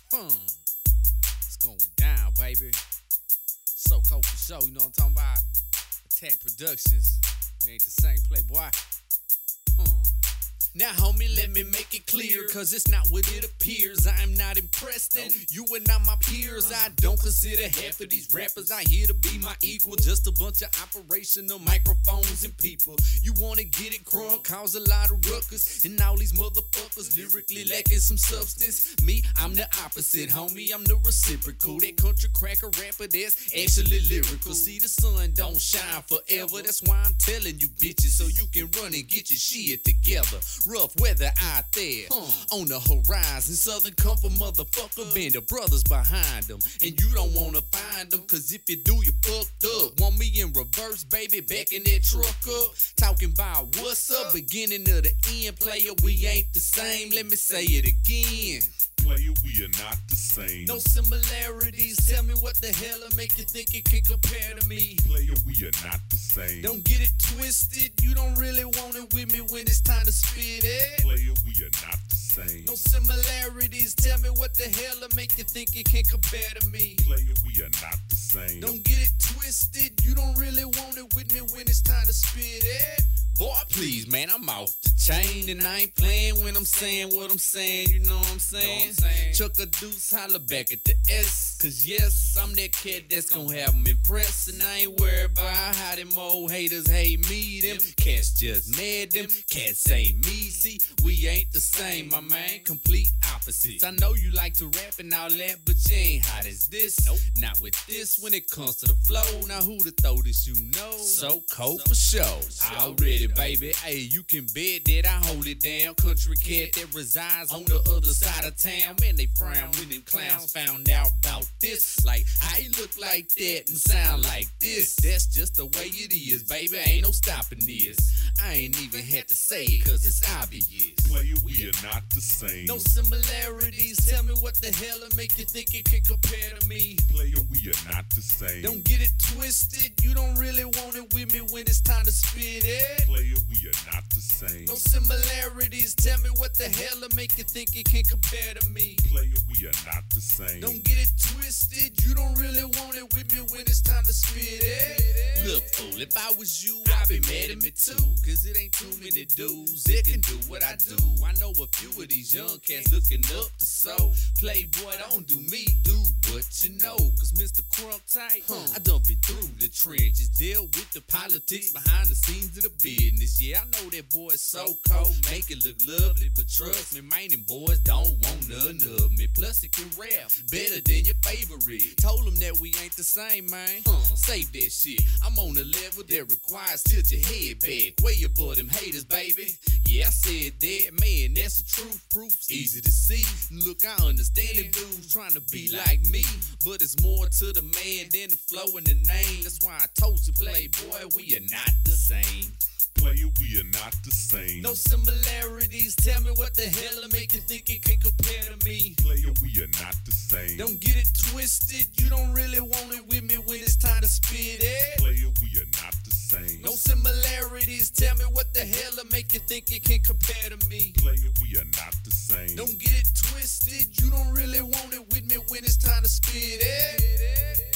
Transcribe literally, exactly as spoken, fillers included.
Hmm. It's going down, baby. So cold for show, you know what I'm talking about? Attack Productions. We ain't the same, Playboy. Hmm. Now, homie, let me make it clear, cause it's not what it appears. I am not impressed, and you are not my peers. I don't consider half of these rappers out here to be my equal. Just a bunch of operational microphones and people. You wanna get it crunk, cause a lot of ruckus, and all these motherfuckers lyrically lacking some substance. Me, I'm the opposite, homie, I'm the reciprocal. That country cracker rapper that's actually lyrical. See, the sun don't shine forever, that's why I'm telling you bitches, so you can run and get your shit together. Rough weather out there, huh. On the horizon. Southern Comfort, motherfucker, been the brothers behind them. And you don't wanna find them, cause if you do, you fucked up. Want me in reverse, baby, back in that truck up. Talking about what's up, beginning of the end. Player, we ain't the same, let me say it again. Player, we are not the same. No similarities, tell me what the hell will make you think it can compare to me. Player, we are not the same. Don't get it twisted, you don't really want it with me when it's time to spit it. Player, we are not the same. No similarities, tell me what the hell will make you think it can compare to me. Player, we are not the same. Don't get it twisted, you don't really want it with me when it's time to spit it. Boy, please, man, I'm off the chain, and I ain't playing when I'm saying what I'm saying, you know what I'm saying? Know what I'm saying? Chuck a deuce, holla back at the S, cause yes, I'm that cat that's gonna have them impressed, and I ain't worried about how them old haters hate me. Them cats just mad, them cats ain't me. See, we ain't the same, my man, complete opposites. I know you like to rap and all that, but you ain't hot as this. Nope. Not with this when it comes to the flow. Now who to throw this, you know? So cold for show. Already, baby, hey, you can bet that I hold it down. Country cat that resides on the other side of town. Man, they frown when them clowns found out about this. Like, I look like that and sound like this. That's just the way it is, baby, ain't no stopping this. I ain't even had to say it, cause it's obvious. Player, we are not the same. No similarities, tell me what the hell will make you think it can compare to me. Player, we are not the same. Don't get it twisted, you don't really want it with me when it's time to spit it. Player, we are not the same. No similarities, tell me what the hell will make you think it can compare to me. Player, we are not the same. Don't get it twisted, you don't really want it with me when it's time to spit it. Look, fool, if I was you, I'd be mad at me too, cause it ain't too many dudes that can do what I do. I know a few of these young cats looking up to so. Playboy, don't do me, do what you know, cause Mister Crunk Tight, huh. I done been through the trenches, deal with the politics behind the scenes of the business. Yeah, I know that boy is so cold, make it look lovely, but trust me, man, them boys don't want none of me. Plus it can rap better than your favorite. Told them that we ain't the same, man. Huh. Save that shit. I'm on a level that requires tilt your head back, way above them haters, baby. Yeah, I said that, man, that's the truth. Proof's easy to see. Look, I understand them dudes trying to be like me, but it's more to the man than the flow and the name. That's why I told you, Playboy, we are not the same. Player, we are not the same. No similarities, tell me what the hell will make you think it can compare to me. Player, we are not the same. Don't get it twisted, you don't really want it with me when it's time to spit it. Player, we are not the same. No similarities, tell me what the hell will make you think it can compare to me. Player, we are not the same. Don't get it twisted, you don't really want it with me when it's time to spit it.